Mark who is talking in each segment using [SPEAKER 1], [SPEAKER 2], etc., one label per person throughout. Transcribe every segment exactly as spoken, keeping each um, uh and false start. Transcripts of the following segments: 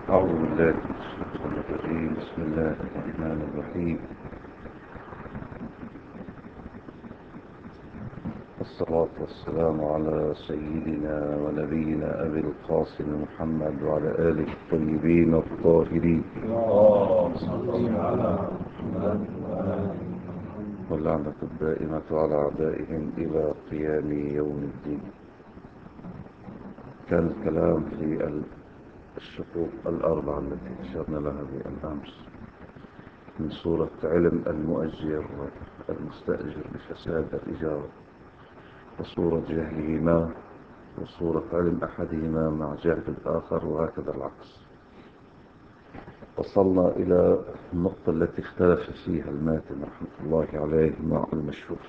[SPEAKER 1] أعوذ بالله من الشيطان الرجيم. بسم الله الرحمن الرحيم. والصلاة والسلام على سيدنا ونبينا أبي القاسم محمد وعلى آله الطيبين الطاهرين،
[SPEAKER 2] اللهم صل على محمد وآل محمد.
[SPEAKER 1] واللعنة الدائمة على أعدائهم إلى قيام يوم الدين. كان الكلام في الشقوق الأربعة التي أشرنا لها بالأمس من صورة علم المؤجر والمستأجر بفساد الإجارة، وصورة جهلهما، وصورة علم أحدهما مع جهل الآخر، وهكذا العكس. وصلنا إلى النقطة التي اختلف فيها الماتن رحمة الله عليه مع المشهور،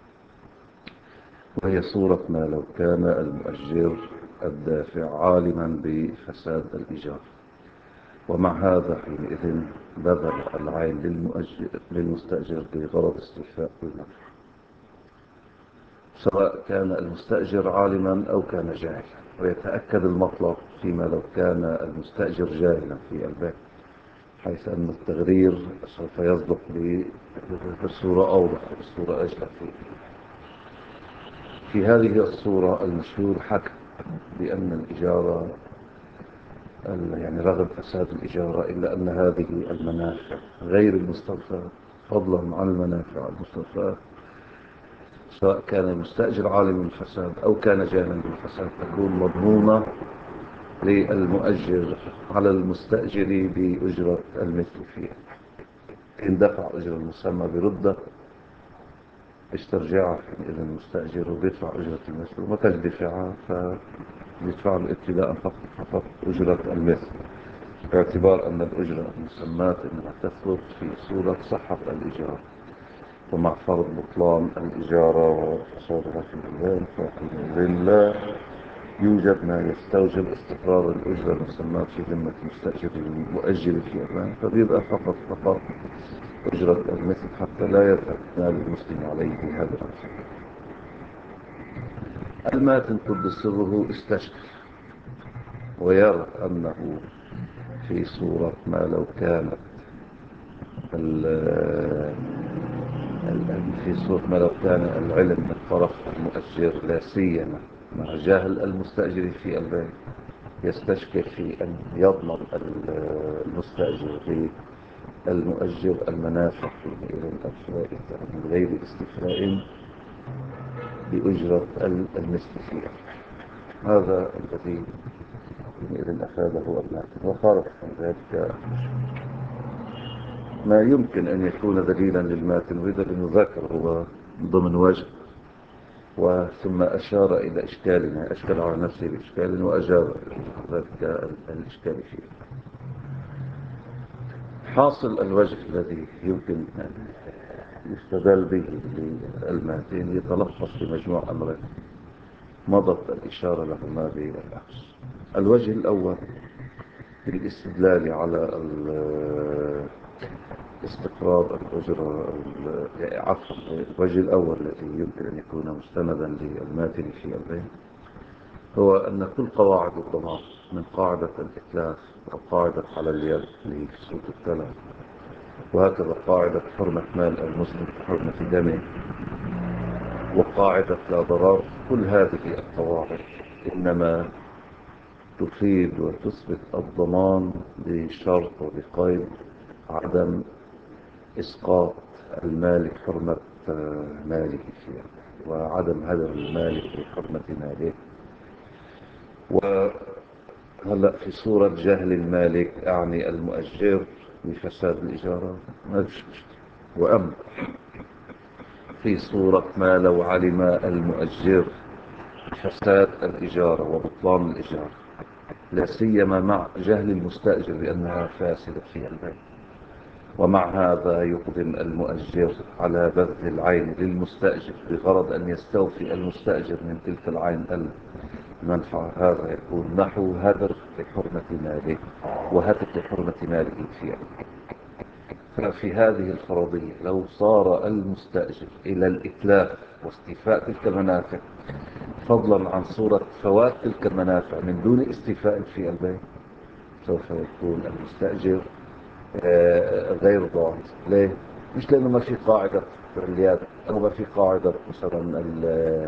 [SPEAKER 1] وهي صورة ما لو كان المؤجر الدافع عالما بفساد الإيجار، ومع هذا حينئذ بذل العين للمؤجر للمستأجر بغرض استيفاء المنفعة، سواء كان المستأجر عالما أو كان جاهلا. ويتأكد المطلب فيما لو كان المستأجر جاهلا في البيع، حيث أن التغرير سوف يصدق بصورة أوضح وبصورة أجل فيه. في هذه الصورة المشهور حكى بأن الإجارة، يعني رغم فساد الإجارة، إلا أن هذه المنافع غير المستوفاة، فضلا عن المنافع المستوفاة، سواء كان المستأجر عالم بالفساد أو كان جاهلا بالفساد، تكون مضمونة للمؤجر على المستأجر بأجرة المثل فيها. إن دفع أجر المسمى برده استرجعها حينئذ المستأجر وبيدفع أجرة المثل، وما كان دفعها فيدفع له ابتداء فقط فقط أجرة المثل، باعتبار أن الأجرة المسمات إنها تثبت في صورة صحة الإجارة، ومع فرض بطلان الإجارة وفسادها في البلاد، فحينئذ لا يوجد ما يستوجب استقرار الأجرة المسمات في ذمة المستأجر المؤجر في أمان، فبيبقى فقط فقط أجرة المثل حتى لا يذهب مال المسلم عليه هذا. الماتن قدس سره استشكل ويرى أنه في صورة ما لو كانت في صورة ما لو كان العلم من طرف المؤجر لا سيما مع جاهل المستأجر في البيع، يستشكل في أن يضمن المستأجر للمؤجر المنافع حينئذ الفائتة من غير استيفاء بأجرة المثل فيها. هذا الذي حينئذ أفاده الماتن، وخالف من ذلك ما يمكن أن يكون دليلا للماتن، وإذا لنذاكر هو ضمن وجه، وثم أشار إلى إشكال ما أشكل على نفسه بإشكال وأجاب ذلك الإشكال فيه. حاصل الوجه الذي يمكن أن يستدل به للماتن يتلخص في مجموع أمرين مضت الإشارة لهما بالأمس. الوجه الأول بالاستدلال على استقرار الأجرة، عفوا الوجه الأول الذي يمكن أن يكون مستندا للماتن في البيع هو أن كل قواعد الضمان من قاعدة الإتلاف وقاعدة على اليد اللي في سورة التلف، وهكذا قاعدة حرمة مال المسلم كحرمة دمه، وقاعدة لا ضرر، كل هذه القواعد إنما تفيد وتثبت الضمان بشرط وبقيد عدم إسقاط المالك حرمة ماله فيها، وعدم هدر المالك لحرمة ماله. وهلأ في صورة جهل المالك أعني المؤجر بفساد الإجارة ما فيش مشكلة. وأما في صورة ما لو علم المؤجر بفساد الإجارة وبطلان الإجارة، لا سيما مع جهل المستأجر بأنها فاسدة في البيع، ومع هذا يقدم المؤجر على بذل العين للمستأجر بغرض أن يستوفي المستأجر من تلك العين المنفعة، هذا يكون نحو هدر لحرمة ماله وهتك لحرمة ماله فيه. ففي هذه الفرضية لو صار المستأجر إلى الإتلاف واستيفاء تلك المنافع، فضلا عن صورة فوات تلك المنافع من دون استيفاء في البيع، سوف يكون المستأجر آه، غير ضار. ليه؟ مش لأنه ما في قاعدة الرياض أو ما في قاعدة مثلا ال-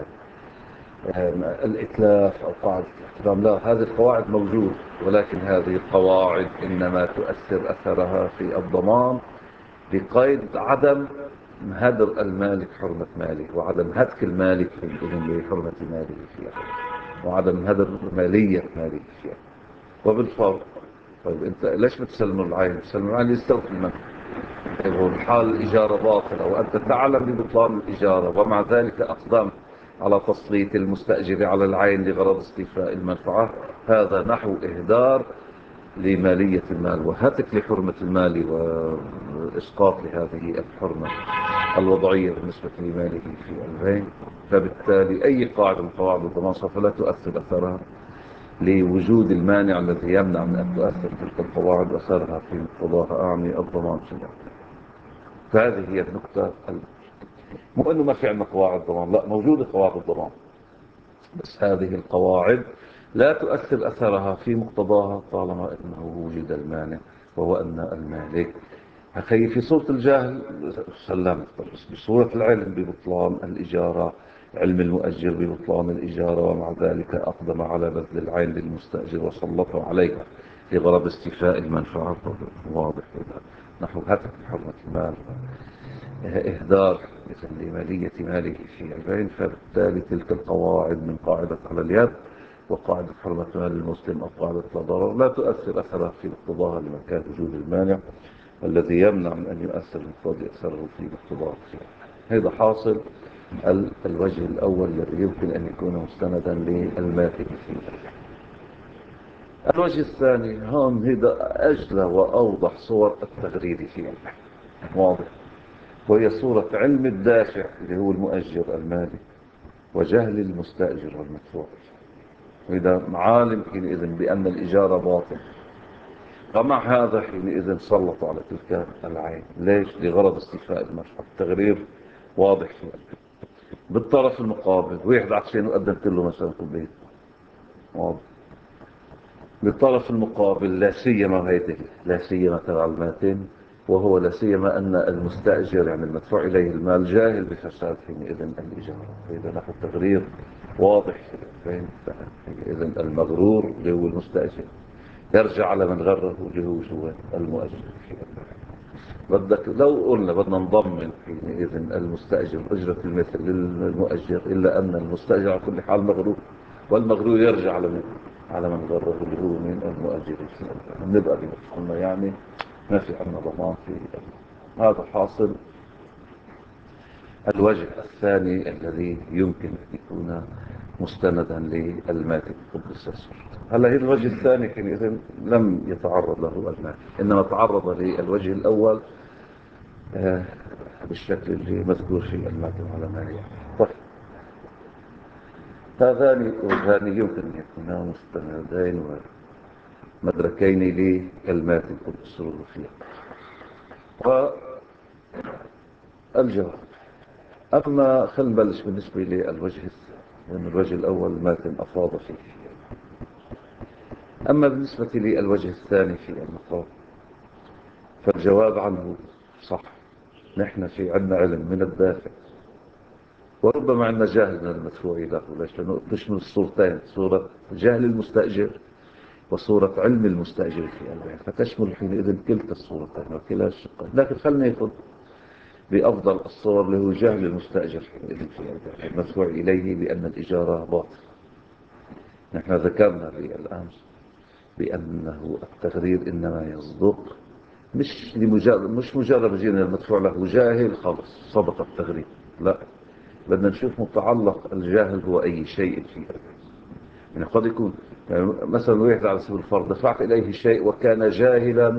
[SPEAKER 1] آه، الإتلاف أو قاعدة الاحترام. لا، هذه القواعد موجودة، ولكن هذه القواعد إنما تؤثر أثرها في الضمان بقيد عدم هدر المالك حرمة ماله، وعدم هتك المالك إذن لحرمة ماله فيها، وعدم هدر مالية ماله فيها. وبالفرق، طيب انت ليش بتسلم العين؟ بتسلم العين يستوفي المنفعة. طيب هو الحال الإجارة باطلة وأنت تعلم ببطلان الإجارة، ومع ذلك أقدمت على تسليط المستأجر على العين لغرض استيفاء المنفعة، هذا نحو إهدار لمالية المال وهتك لحرمة المال وإسقاط لهذه الحرمة الوضعية بالنسبة لماله في البين. فبالتالي أي قاعدة من قواعد الضمان سوف لا تؤثر أثرها لوجود المانع الذي يمنع من أن تؤثر تلك القواعد أثرها في مقتضاها، أعني الضمان فيها. فهذه هي النقطة. مو أنه ما في عندنا قواعد ضمان، لا، موجودة قواعد الضمان، بس هذه القواعد لا تؤثر أثرها في مقتضاها طالما أنه وجد المانع، وهو أن المالك أخي في صورة الجاهل سلمت، بس بصورة العلم ببطلان الإجارة، علم المؤجر ببطلان الإجارة، ومع ذلك أقدم على بذل العين للمستأجر وسلطه عليها لغرض استيفاء المنفعة. واضح نحو هتك حرمة المال، إهدار مثل لمالية ماله في البين. فبالتالي تلك القواعد من قاعدة على اليد وقاعدة حرمة مال المسلم أو قاعدة لا ضرر لا تؤثر أثرها في مقتضاها لمكان وجود المانع الذي يمنع من أن يؤثر مقتضى أثره في مقتضاه. هذا حاصل الوجه الأول الذي يمكن أن يكون مستندا للماتن فيه. الوجه الثاني هون هذا أجلى وأوضح صور التغرير فيه، واضح، وهي صورة علم الدافع اللي هو المؤجر المالي وجهل المستأجر والمدفوع. وإذا معالم حينئذ بأن الإجارة باطل، ومع هذا حينئذ سلط على تلك العين. ليش؟ لغرض استيفاء المنفعة. التغرير واضح فيه. بالطرف المقابل واحد عطشان وقدمت له مثلا كوباية، واضح. بالطرف المقابل لا سيما هيته لا سيما تبع الماتن، وهو لا سيما أن المستأجر يعني المدفوع إليه المال جاهل بفساد حينئذ الإجارة. فإذا نحو التغرير واضح فين. إذن المغرور اللي هو المستأجر يرجع على من غره اللي هو شو المؤجر. بدك لو قلنا بدنا نضمن حينئذ المستأجر أجرة المثل للمؤجر، إلا أن المستأجر على كل حال مغرور، والمغرور يرجع على من على من غره اللي هو من المؤجر. نبقى بنفسنا يعني ما في عنا ضمان في هذا. حاصل الوجه الثاني الذي يمكن أن يكون مستندا للماتن قدس السر. هلا هي الوجه الثاني حينئذ لم يتعرض له الماتن، إنما تعرض للوجه الأول آه بالشكل اللي مذكور في الماتن على مالية. طيب هذان وجهان يمكن أن يكونا مستندين ومدركين للماتن قدس السر فيه. والجواب، أما خلينا نبلش بالنسبة للوجه الثاني، لأن الوجه الأول الماتن أفاض فيه. أما بالنسبة للوجه الثاني في المقام فالجواب عنه صح. نحن في عندنا علم من الدافع، وربما عندنا جاهل من المدفوع له. ليش؟ لأنه تشمل الصورتين، صورة جهل المستأجر وصورة علم المستأجر في البيع، فتشمل حينئذ كلتا الصورتين وكلا الشقين. لكن خلنا يكون بأفضل الصور اللي هو جهل المستأجر حينئذ في البيع المدفوع إليه بأن الإجارة باطل. نحن ذكرنا بالأمس بأنه التغرير إنما يصدق مش لمجرد مش مجرد جينا المدفوع له جاهل خلص صدق التغرير، لا، بدنا نشوف متعلق الجاهل هو أي شيء فيه. يعني قد يكون يعني مثلا واحد على سبيل الفرض دفعت إليه شيء وكان جاهلا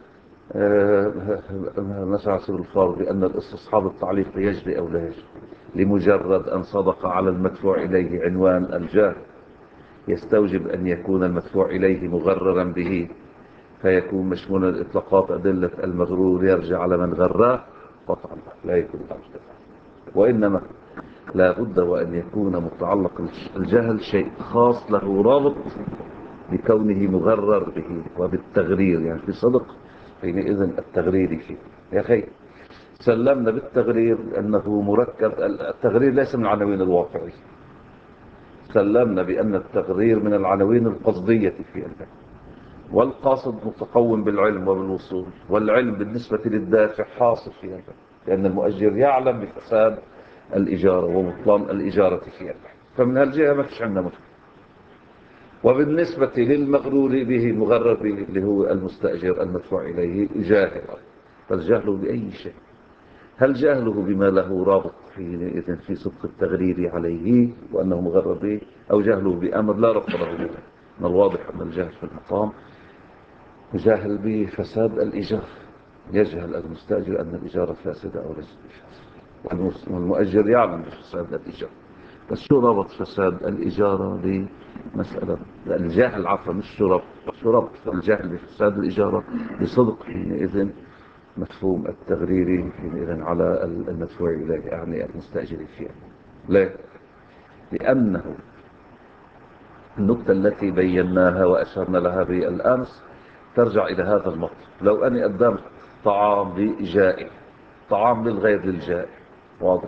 [SPEAKER 1] مثلا على سبيل الفرض بأن الاستصحاب التعليق يجري أو لا يجري، لمجرد أن صدق على المدفوع إليه عنوان الجاهل يستوجب أن يكون المدفوع إليه مغررا به، فيكون مشمولا الإطلاقات أدلة المغرور يرجع على من غراه قطعا لا يكون أجل. وإنما لا بد وأن يكون متعلق الجهل شيء خاص له رابط لكونه مغرر به وبالتغرير، يعني في صدق حينئذ التغرير فيه. يا أخي سلمنا بالتغرير أنه مركب، التغرير ليس من العناوين الواقعية، سلمنا بأن التغرير من العناوين القصدية في البحث، والقاصد متقوم بالعلم وبالوصول، والعلم بالنسبة للدافع حاصل في البحث، لأن المؤجر يعلم بفساد الإجارة وبطلان الإجارة في البحث، فمن هالجهة ما فيش عندنا مشكلة. وبالنسبة للمغرور به مغرر به اللي هو المستأجر المدفوع إليه جاهل، فالجهل بأي شيء، هل جهله بما له رابط حينئذ في صدق التغرير عليه وأنه مغرر به، أو جهله بأمر لا ربط له به؟ من الواضح أن الجهل في المقام جاهل بفساد الإيجار، يجهل المستأجر أن الإجارة فاسدة أو ليست بفاسدة، والمؤجر يعلم بفساد الإيجار. بس شو ربط فساد الإجارة بمسألة الجاهل؟ عفوا مش شو ربط، شو ربط الجاهل بفساد الإجارة بصدق حينئذ مفهوم التغريري حينئذ على المدفوع إليه، يعني المستأجر فيه؟ ليه؟ لأنه النقطة التي بيناها وأشرنا لها بالأمس ترجع إلى هذا المطلب. لو أني قدمت طعام لجائع، طعام للغير للجائع، واضح،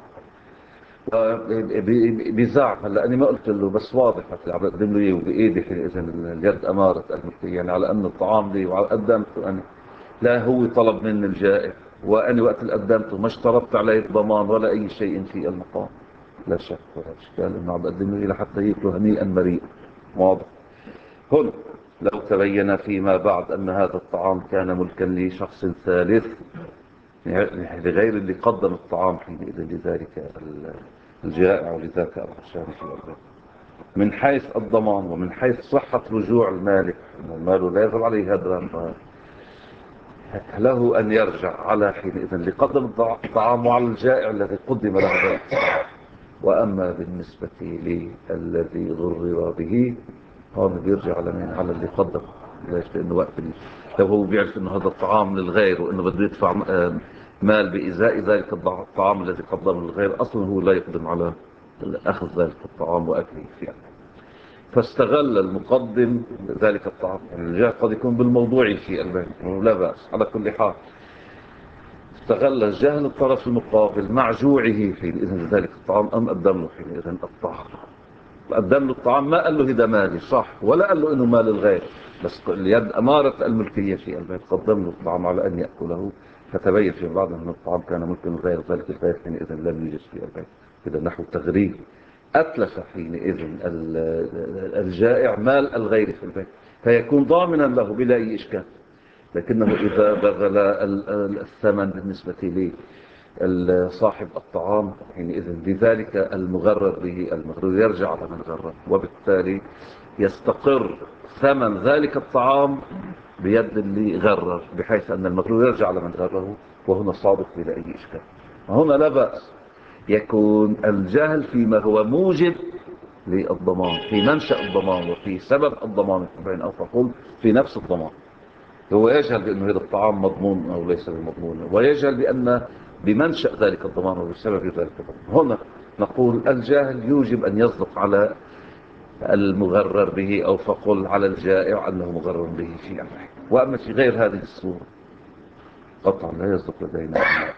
[SPEAKER 1] بزعم، هلا أنا ما قلت له بس واضح مثل عم بقدم له إيه وبإيدي حينئذ اليد أمارة الملكية، يعني على أن الطعام لي وقدمته أنا، لا هو طلب من الجائع، وأنا وقت اللي قدمته ما اشترطت عليه الضمان ولا أي شيء في المقام، لا شك ولا إشكال إنه عم بقدم له لحتى يأكله هنيئا مريئا، واضح. هنا لو تبين فيما بعد أن هذا الطعام كان ملكا لشخص ثالث لغير اللي قدم الطعام حينئذ لذلك الجائع ولذاك العشان في الأرض، من حيث الضمان ومن حيث صحة رجوع المالك، المال لا يغل عليه هذا، له أن يرجع على حينئذ لقدم الطعام وعلى الجائع الذي قدم له ذلك. وأما بالنسبة للذي ضرر به هون بيرجع على مين؟ على اللي قدم. ليش؟ لأنه وقت لو هو بيعرف أنه هذا الطعام للغير وأنه بده يدفع مال بإزاء ذلك الطعام الذي قدمه للغير، أصلا هو لا يقدم على أخذ ذلك الطعام وأكله فيه، فاستغل المقدم ذلك الطعام. الجاه قد يكون بالموضوع في البيت لا بأس، على كل حال استغل جهل الطرف المقابل مع جوعه حينئذ ذلك الطعام، أم قدم له حينئذ الطعام، قدم له الطعام، ما قال له هذا مالي صح ولا قال له إنه مال الغير، بس اليد أمارة الملكية في البيت، قدم له الطعام على أن يأكله، فتبين في بعض أن الطعام كان ملك الغير، ذلك الغير حينئذ لم يوجد في البيت، إذا نحو تغريب أتلف حينئذ الجائع مال الغير في البيت، فيكون ضامنا له بلا أي إشكال. لكنه إذا بذل الثمن بالنسبة لصاحب الطعام حينئذ لذلك المغرر به، المغرور يرجع على من غرر، وبالتالي يستقر ثمن ذلك الطعام بيد اللي غرر، بحيث أن المغرور يرجع على من غرره، وهنا صادق بلا أي إشكال. هنا لا بأس يكون الجهل فيما هو موجب للضمان، في منشأ الضمان وفي سبب الضمان، أو فقل في نفس الضمان، هو يجهل بأنه هذا الطعام مضمون أو ليس بمضمون، ويجهل بأن بمنشأ ذلك الضمان وبسبب ذلك الضمان. هنا نقول الجاهل يوجب أن يصدق على المغرر به، أو فقل على الجائع أنه مغرر به في أمره. وأما في غير هذه الصورة قطعا لا يصدق لدينا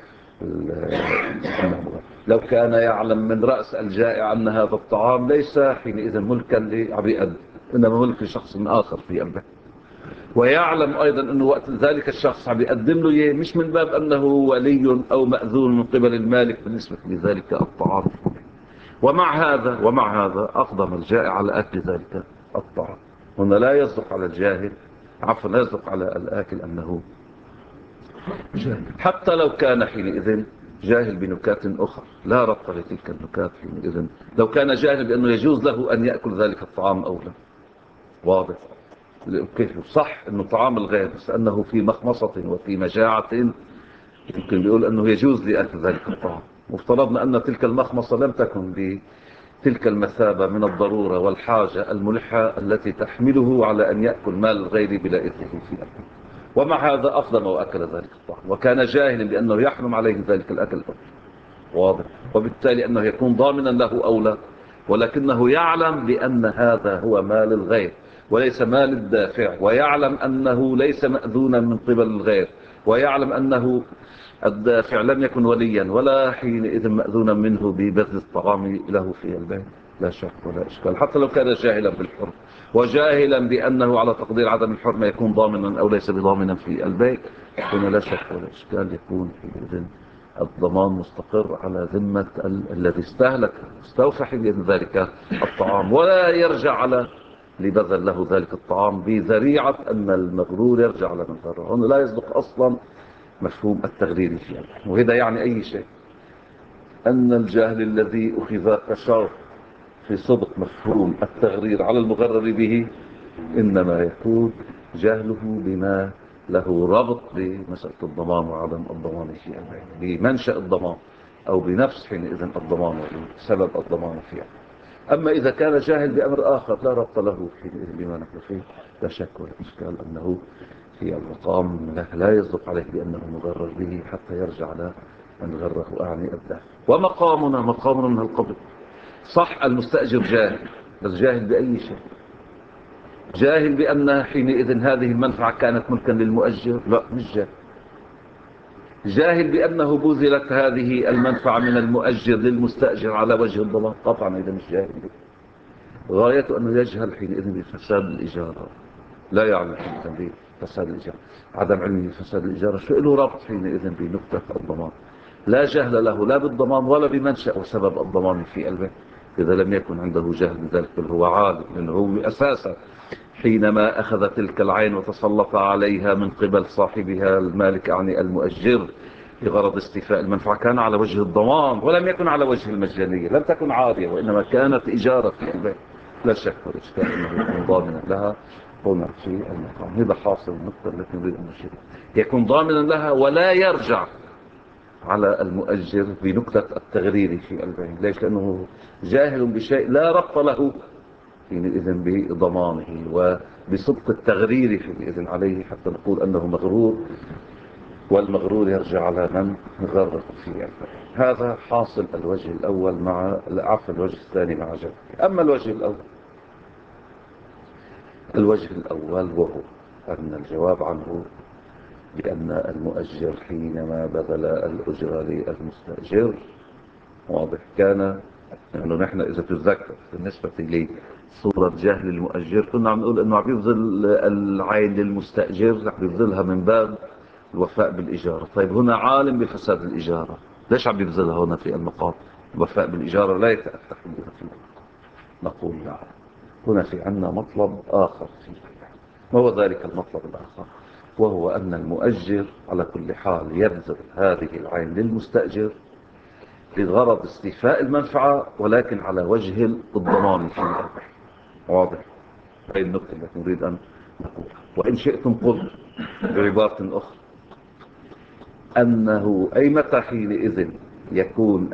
[SPEAKER 1] أنه، لو كان يعلم من رأس الجائع أن هذا الطعام ليس حينئذ ملكا لعبيد، إنما ملك لشخص آخر في أمره، ويعلم أيضا أنه وقت ذلك الشخص عم يقدم له إياه مش من باب أنه ولي أو مأذون من قبل المالك بالنسبة لذلك الطعام، ومع هذا ومع هذا أقدم الجائع على أكل ذلك الطعام. هنا لا يصدق على الجاهل، عفوا لا يصدق على الآكل أنه جاهل، حتى لو كان حينئذ جاهل بنكات أخرى لا ربط لتلك النكات حينئذ، لو كان جاهل بأنه يجوز له أن يأكل ذلك الطعام أو لا، واضح. كيف صح انه طعام الغير، بس انه في مخمصة وفي مجاعة يمكن بيقول انه يجوز لأكل ذلك الطعام، وافترضنا ان تلك المخمصة لم تكن بتلك المثابة من الضرورة والحاجة الملحة التي تحمله على ان يأكل مال الغير بلا إثم في أكل، ومع هذا أقدم وأكل ذلك الطعام، وكان جاهلا بأنه يحرم عليه ذلك الأكل الأول، واضح، وبالتالي أنه يكون ضامنا له أو لا، ولكنه يعلم بأن هذا هو مال الغير، وليس مال الدافع، ويعلم أنه ليس مأذونا من قبل الغير، ويعلم أنه الدافع لم يكن وليا ولا حينئذ مأذونا منه ببذل الطعام له في البيت، لا شك ولا إشكال، حتى لو كان جاهلا بالحرم وجاهلا بأنه على تقدير عدم الحرمة يكون ضامنا أو ليس بضامنا في البيت، هنا لا شك ولا إشكال، يكون حينئذ الضمان مستقر على ذمة ال... الذي استهلك استوفى حينئذ ذلك الطعام، ولا يرجع على لبذل له ذلك الطعام بذريعة أن المغرور يرجع على من غره. هنا لا يصدق أصلا مفهوم التغرير فيه، وهذا يعني أي شيء، أن الجهل الذي أخذ كشر في صدق مفهوم التغرير على المغرر به إنما يكون جهله بما له ربط بمسألة الضمان وعدم الضمان فيها، بمنشأ الضمان أو بنفس حينئذ الضمان وسبب الضمان فيها. أما إذا كان جاهل بأمر آخر لا ربط له حينئذ بما نحن فيه، لا شك ولا إشكال أنه في المقام لا يصدق عليه بأنه مغرر به حتى يرجع على من غره أعني الدافع. ومقامنا مقامنا من القبل، صح المستأجر جاهل، بس جاهل بأي شيء؟ جاهل بأن حينئذ هذه المنفعة كانت ملكا للمؤجر؟ لا، مش جاهل. جاهل بأنه بذلت هذه المنفعة من المؤجر للمستأجر على وجه الضمان؟ طبعا إذا مش جاهل. غايته أنه يجهل حينئذ بفساد الإجارة، لا يعلم حينئذ بفساد الإجارة، عدم علمه بفساد الإجارة شو له ربط حينئذ بنقطة الضمان؟ لا جهل له لا بالضمان ولا بمنشأ وسبب الضمان في قلبه إذا لم يكن عنده جهل بذلك، بل هو عالم لأنه هو أساسا حينما أخذ تلك العين وتسلط عليها من قبل صاحبها المالك يعني المؤجر بغرض استيفاء المنفعة كان على وجه الضمان ولم يكن على وجه المجانية، لم تكن عارية وإنما كانت إجارة في البيت، لا شك ولا إشكال أنه يكون ضامنا لها هنا في المقام. هذا حاصل النقطة التي نريد أن نشير، يكون ضامنا لها ولا يرجع على المؤجر بنقطة التغرير في البيع. ليش؟ لأنه جاهل بشيء لا ربط له حينئذ بضمانه وبصدق التغرير حينئذ عليه حتى نقول أنه مغرور، والمغرور يرجع على من غرر في البيع. هذا حاصل الوجه الأول مع عفوا الوجه الثاني مع جهل. أما الوجه الأول الوجه الأول وهو أن الجواب عنه بأن المؤجر حينما بذل الأجرة للمستأجر واضح كان انه نحن اذا تتذكر بالنسبة لي صورة جهل المؤجر كنا عم نقول انه عم يبذل العين للمستأجر عم يبذلها من باب الوفاء بالإجارة. طيب هنا عالم بفساد الإجارة، ليش عم يبذلها هنا في المقام؟ الوفاء بالإجارة لا يتأتى عندنا فيه. نقول لا، هنا في عنا مطلب آخر فيه. ما هو ذلك المطلب الآخر؟ وهو أن المؤجر على كل حال يبذل هذه العين للمستأجر بغرض استيفاء المنفعة ولكن على وجه الضمان فيها. واضح؟ هذه النقطة التي نريد أن نقولها. وإن شئتم قل بعبارة أخرى أنه أي متى حينئذ يكون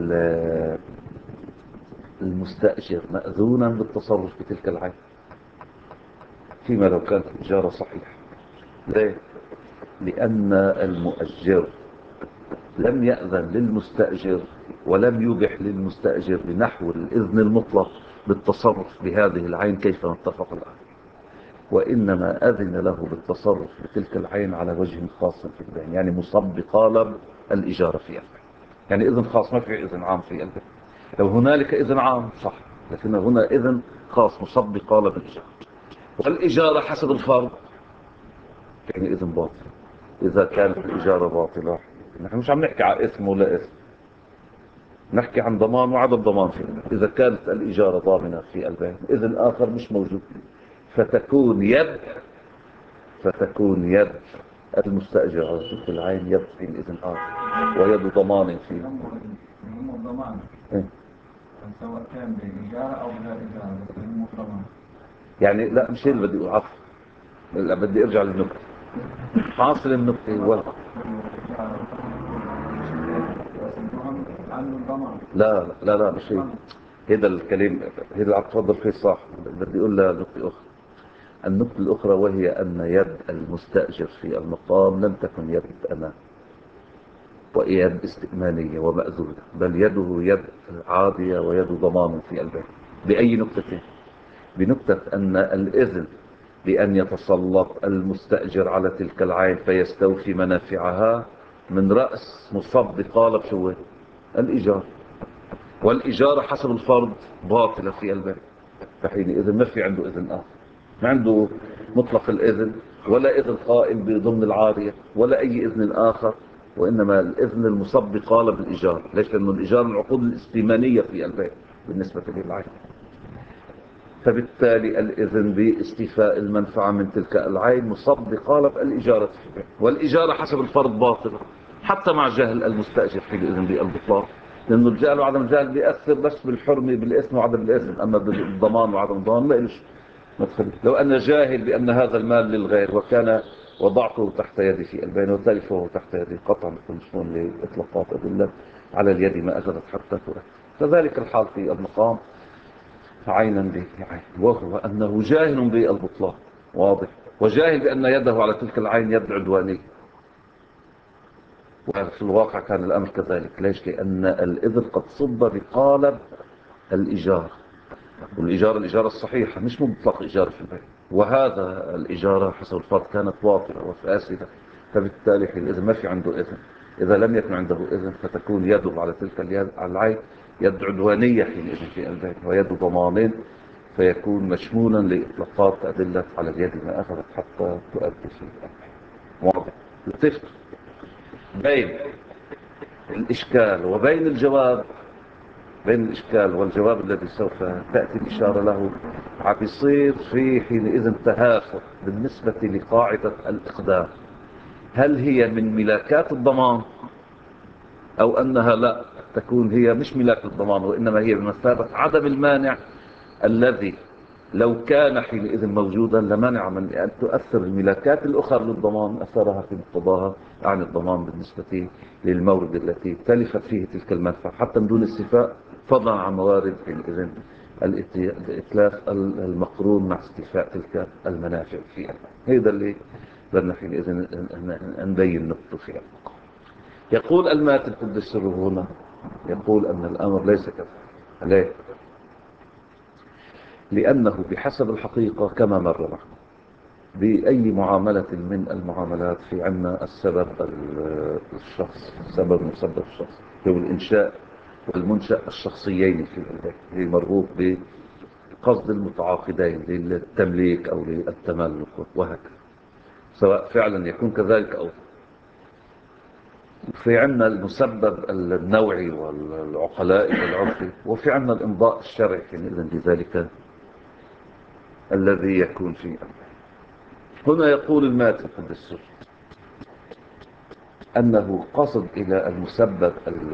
[SPEAKER 1] المستأجر مأذونا بالتصرف بتلك العين فيما لو كانت الإجارة صحيحة. ليه؟ لأن المؤجر لم يأذن للمستأجر ولم يبح للمستأجر بنحو الإذن المطلق بالتصرف بهذه العين كيف نتفق الآن، وإنما أذن له بالتصرف بتلك العين على وجه خاص في البيع، يعني مصب بقالب الإجارة فيها، يعني إذن خاص ما في إذن عام في البيع. لو هنالك إذن عام صح، لكن هنا إذن خاص مصب بقالب الإجارة، والإجارة حسب الفرض يعني إذن باطل. إذا كانت الإجارة باطلة نحن مش عم نحكي على إثم ولا إثم، نحكي عن ضمان وعدم ضمان فيه. إذا كانت الإجارة ضامنة في البيع إذن آخر مش موجود، فتكون يد فتكون يد المستأجر على تلك العين يد في الإذن آخر ويد ضمان فيه.
[SPEAKER 2] هم الضمان
[SPEAKER 1] إيه؟
[SPEAKER 2] سواء كان بإجارة أو بلا إجارة هم الضمان.
[SPEAKER 1] يعني لا مش هي اللي بدي أعرف، لا بدي أرجع للنقطة. حاصل النقطة ولا لا لا لا مش هي. هذا الكلام هذا اللي عم تفضل فيه صح، بدي أقول لها نقطة أخرى. النقطة الأخرى وهي أن يد المستأجر في المقام لم تكن يد أمان ويد استئمانية ومأذونة، بل يده يد عادية ويد ضمان في البيع. بأي نقطتين؟ بنكتة أن الإذن بأن يتسلط المستأجر على تلك العين فيستوفي منافعها من رأس مصب قالب شو الإيجار، والإجارة حسب الفرض باطلة في البيع. فحينئذ ما في عنده إذن آخر، ما عنده مطلق الإذن ولا إذن قائم بضمن العارية ولا أي إذن آخر، وإنما الإذن المصب قالب الإيجار. ليش؟ لأنه الإيجار العقود الاستيمانية في البيع بالنسبة للعين. فبالتالي الإذن باستيفاء المنفعة من تلك العين مصب قالب الإجارة في البيع، والإجارة حسب الفرض باطلة حتى مع جهل المستأجر في الإذن بالبطلان، لأنه الجهل وعدم الجهل بيأثر بس بالحرمة بالإثم وعدم الإثم، أما بالضمان وعدم الضمان ما إلش مدخل. لو أنا جاهل بأن هذا المال للغير وكان وضعته تحت يدي في البين وبالتالي فهو تحت يدي قطعا يكون شلون لإطلاقات أدلة على اليد ما أخذت حتى تؤثر. فذلك الحال في المقام عينا به عين، وهو أنه جاهل بالبطلان واضح، وجاهل بأن يده على تلك العين يد عدوانية. وفي الواقع كان الأمر كذلك. ليش؟ لأن الإذن قد صب بقالب الإيجار، والإجارة الإجارة الصحيحة مش مطلق إجارة في البيت، وهذا الإجارة حسب الفرض كانت باطلة وفاسدة. فبالتالي حينئذ ما في عنده إذن. إذا لم يكن عنده إذن فتكون يده على تلك اليد على العين يد عدوانية حينئذ في البيت، ويد ضمان، فيكون مشمولا لإطلاقات أدلة على اليد ما أخذت حتى تؤدي في البيت. واضح؟ التفت بين الإشكال وبين الجواب، بين الإشكال والجواب الذي سوف تأتي الإشارة له، عم يصير في حينئذ تهافت بالنسبة لقاعدة الإقدام. هل هي من ملاكات الضمان أو أنها لا تكون هي مش ملاك الضمان وإنما هي بمثابة عدم المانع الذي لو كان حينئذ موجودا لمنع من أن تؤثر الملاكات الأخرى للضمان أثرها في مقتضاها عن الضمان بالنسبة للمورد التي تلفت فيه تلك المنفعة حتى من دون استيفاء، فضلا عن موارد حينئذ الإتلاف المقرون مع استيفاء تلك المنافع فيها. هذا اللي بدنا حينئذ نبين نقطة فيها. يقول الماتن قدس سره هنا، يقول أن الأمر ليس كذا. ليه؟ لأنه بحسب الحقيقة كما مر معنا بأي معاملة من المعاملات في عنا السبب الشخص، سبب مسبب الشخص هو الإنشاء والمنشأ الشخصيين في البيت، هي مربوط بقصد المتعاقدين للتمليك أو للتملك وهكذا، سواء فعلا يكون كذلك أو في عنا المسبب النوعي والعقلائي والعرفي، وفي عنا الإمضاء الشرعي حينئذ لذلك الذي يكون فيه. هنا يقول الماتن قدس السر أنه قصد إلى المسبب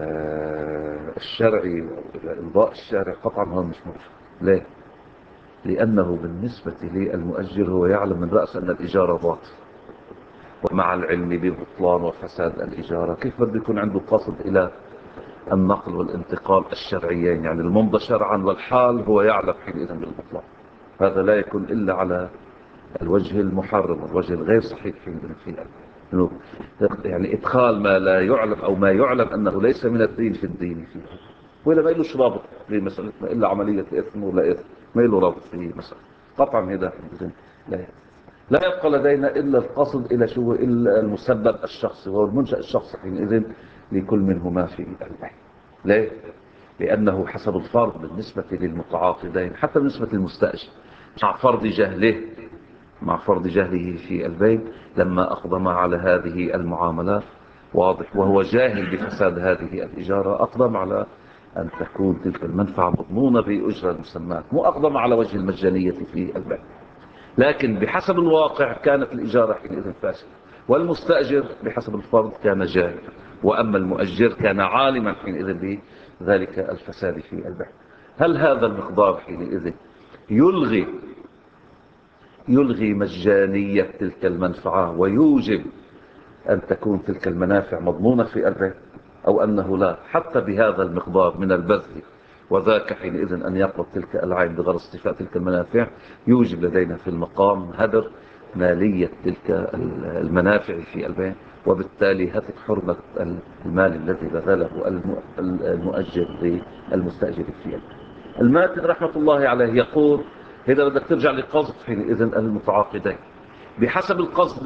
[SPEAKER 1] الشرعي وإلى إمضاء الشرعي قطعا هو مش موجود. ليه؟ لأنه بالنسبة للمؤجر هو يعلم من رأس أن الإجارة باطل، ومع العلم ببطلان وفساد الإجارة كيف بده يكون عنده قصد إلى النقل والانتقال الشرعيين، يعني الممضى شرعا والحال هو يعلم حينئذ بالبطلان. هذا لا يكون إلا على الوجه المحرم والوجه الغير صحيح في الأمر، يعني إدخال ما لا يعلم أو ما يعلم أنه ليس من الدين في الدين فيه، ولا ما إلوش رابط لمسألتنا إلا عملية إثم ولا إثم، ما إله رابط في مسألة قطعا. هذا لا لا يبقى لدينا إلا القصد إلى شو إلا المسبب الشخصي وهو المنشأ الشخصي حينئذ لكل منهما في البيع. ليه؟ لأنه حسب الفرض بالنسبة للمتعاقدين حتى بالنسبة للمستأجر مع فرض جهله مع فرض جهله في البيع لما أقدم على هذه المعاملات، واضح، وهو جاهل بفساد هذه الإجارة، أقدم على أن تكون تلك المنفعة مضمونة بأجرة المسمات، مو أقدم على وجه المجانية في البيع. لكن بحسب الواقع كانت الإجارة حينئذ فاسدة، والمستأجر بحسب الفرض كان جاهلا، وأما المؤجر كان عالما حينئذ بذلك الفساد في البيع. هل هذا المقدار حينئذ يلغي يلغي مجانية تلك المنفعة ويوجب أن تكون تلك المنافع مضمونة في البيع، أو أنه لا حتى بهذا المقدار من البذل وذاك حينئذ أن يقبض تلك العين بغرض استيفاء تلك المنافع يوجب لدينا في المقام هدر مالية تلك المنافع في البيع، وبالتالي هتك حرمة المال الذي بذله المؤجر للمستأجر في البيع. الماتن رحمة الله عليه يقول هذا بدك ترجع لقصد حينئذ المتعاقدين بحسب القصد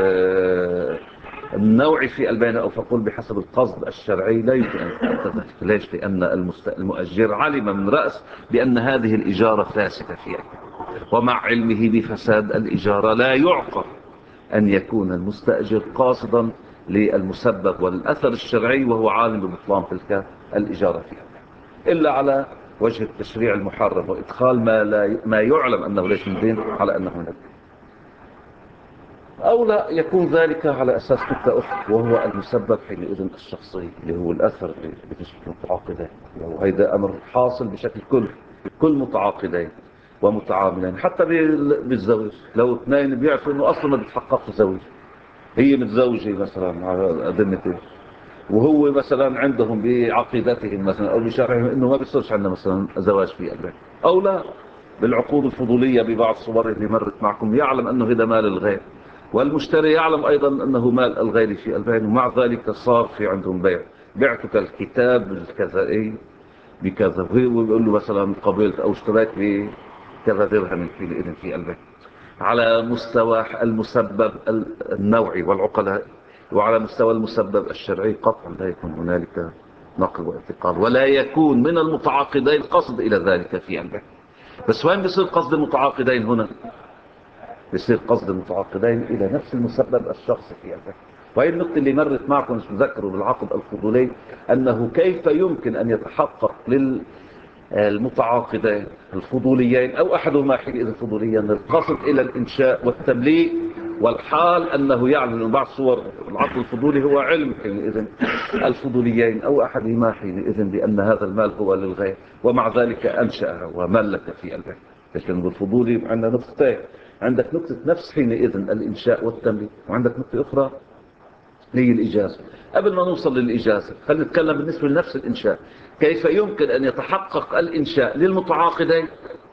[SPEAKER 1] النوعي في البينة، أو فقل بحسب القصد الشرعي لا يمكن أن يتأتى ذلك. ليش؟ لأن المست... المؤجر علم من رأس بأن هذه الإجارة فاسدة فيها، ومع علمه بفساد الإجارة لا يعقل أن يكون المستأجر قاصدا للمسبب والأثر الشرعي وهو عالم ببطلان تلك الإجارة فيها، إلا على وجه التشريع المحرم وإدخال ما, لا ما يعلم أنه ليس من دين على أنه من الدين، أو لا يكون ذلك على أساس نقطة أخرى وهو المسبب حينئذ الشخصي اللي هو الأثر اللي بتشكل المتعاقدين. وهذا أمر حاصل بشكل كل كل متعاقدين ومتعاملين. حتى بالزوج لو اثنين بيعرفوا أنه أصلا ما بيتحققوا زوج، هي متزوجة مثلا على ذمته وهو مثلا عندهم بعقيدتهم مثلا أو بشرعهم أنه ما بيصيرش عندنا مثلا زواج في البيت، أو لا بالعقود الفضولية ببعض صور اللي مرت معكم يعلم أنه هذا مال الغير، والمشتري يعلم أيضا أنه مال الغير في البيت، ومع ذلك صار في عندهم بيع، بعتك الكتاب الكذائي بكذا، وهو بيقول له مثلا قبلت أو اشتريت بكذا درهم في الإذن في البيت، على مستوى المسبب النوعي والعقلاء وعلى مستوى المسبب الشرعي قطعا لا يكون هنالك نقل واعتقال، ولا يكون من المتعاقدين قصد إلى ذلك في البيت. بس وين بيصير قصد المتعاقدين هنا؟ بيصير قصد المتعاقدين إلى نفس المسبب الشخصي في البيت. وهي النقطة اللي مرت معكم مش مذكروا بالعقد الفضولي، أنه كيف يمكن أن يتحقق للمتعاقدين الفضوليين أو أحدهما حينئذ فضوليا القصد إلى الإنشاء والتمليك، والحال أنه يعلم من بعض صور العقد الفضولي هو علم حينئذ الفضوليين أو أحدهما حينئذ بأن هذا المال هو للغير، ومع ذلك أنشأ وملك في البيت. لكن بالفضولي عندنا نقطتين، عندك نقطة نفس حينئذ الإنشاء والتمليك، وعندك نقطة أخرى هي الإجازة. قبل ما نوصل للإجازة خلينا نتكلم بالنسبة لنفس الإنشاء، كيف يمكن أن يتحقق الإنشاء للمتعاقدين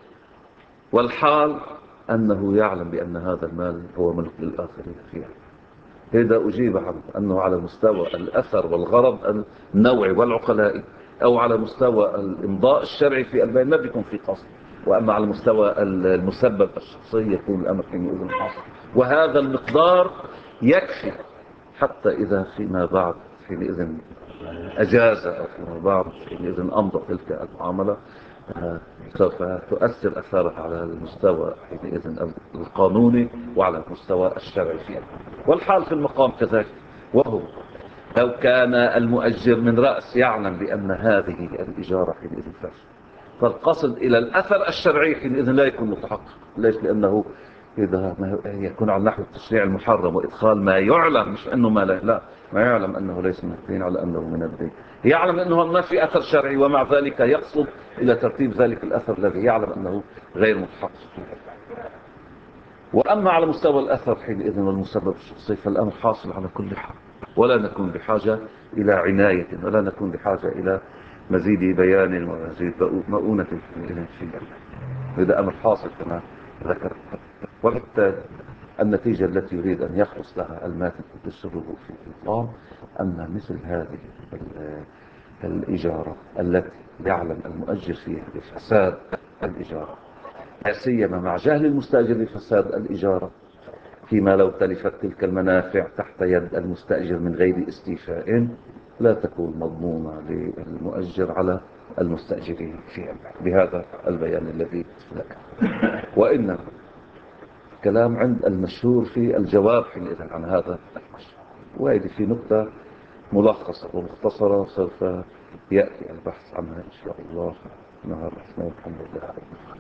[SPEAKER 1] والحال أنه يعلم بأن هذا المال هو ملك للآخرين فيها. إذا أجيب عنه أنه على مستوى الأثر والغرض النوعي والعقلائي أو على مستوى الإمضاء الشرعي في البيان ما بيكون في قصد، وأما على مستوى المسبب الشخصي يكون الأمر حينئذ حاصل، وهذا المقدار يكفي حتى إذا فيما بعد حينئذ أجاز أو فيما بعد حينئذ أمضى تلك المعاملة سوف تؤثر أثارها على المستوى حينئذ القانوني وعلى المستوى الشرعي فيها. والحال في المقام كذلك، وهو لو كان المؤجر من رأس يعلم بأن هذه الإجارة حينئذ فاسدة، فالقصد إلى الأثر الشرعي حينئذ لا يكون متحقق. ليش؟ لأنه إذا ما يكون على نحو التشريع المحرم وإدخال ما يعلم، مش أنه ما لا, لا ما يعلم أنه ليس من الدين على أنه من الدين، يعلم أنه ما في أثر شرعي ومع ذلك يقصد إلى ترتيب ذلك الأثر الذي يعلم أنه غير متحقق. وأما على مستوى الأثر حينئذ والمسبب الشخصي فالأمر حاصل على كل حال، ولا نكون بحاجة إلى عناية ولا نكون بحاجة إلى مزيد بيان ومزيد مؤونة في هذا أمر حاصل كما ذكرت. وبالتالي النتيجة التي يريد أن يخلص لها الماتن تسره في الإطلاق أن مثل هذه الإجارة التي يعلم المؤجر فيها بفساد الإجارة، لا سيما مع جهل المستأجر بفساد الإجارة، فيما لو تلفت تلك المنافع تحت يد المستأجر من غير استيفاء، لا تكون مضمونة للمؤجر على المستأجرين فيها بهذا البيان الذي لك. وإنما كلام عند المشهور في الجواب حينئذ عن هذا المشهور، وهذه في نقطة ملخصة ومختصرة سوف يأتي البحث عنها إن شاء الله نهار الاثنين. الحمد لله.